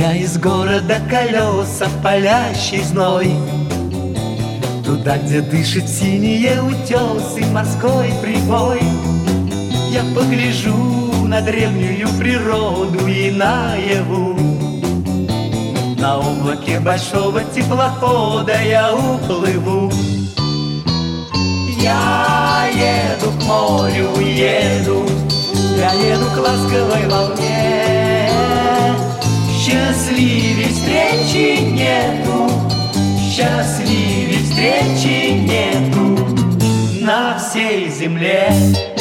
меня из города колеса в палящий зной, туда, где дышит синие утесы, морской прибой. Я погляжу на древнюю природу и наяву. На облаке большого теплохода я уплыву. Я еду к морю, еду, я еду к ласковой волне. Счастливей встречи нету, счастливей встречи нету на всей земле.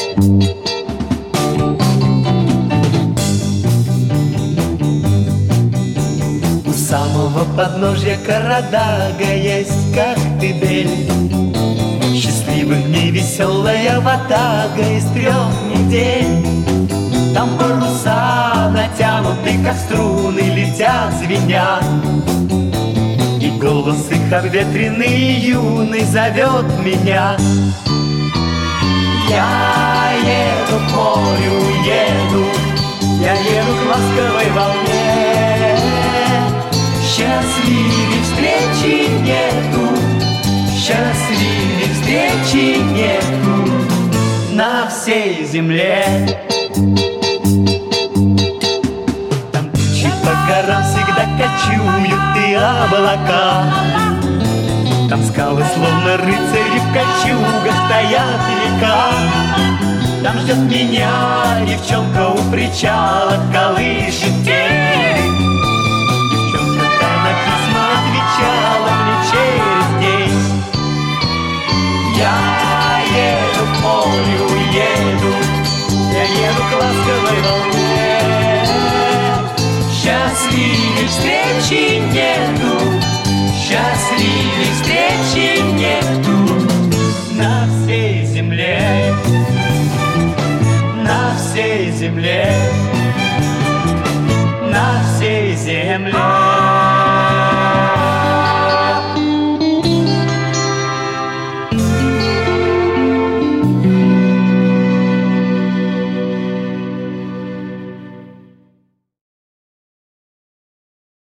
У самого подножья Карадага есть Коктебель. Счастливых дней веселая ватага из 3 недель. Там паруса натянуты, как струны, летят, звенят, и голос их обветренный и юный зовет меня. Я еду к морю, еду, я еду к ласковой волне. Счастливей встречи нету, счастливей встречи нету на всей земле. Там тучи по горам всегда кочуют и облака. Там скалы, словно рыцари в кольчугах, стоят века. Там ждет меня девчонка у причала, колышет тень. Девчонка та на письма отвечала мне через день. Я еду к морю, еду, я еду к ласковой волне. Счастливей встречи нету, счастливей встречи нету на всей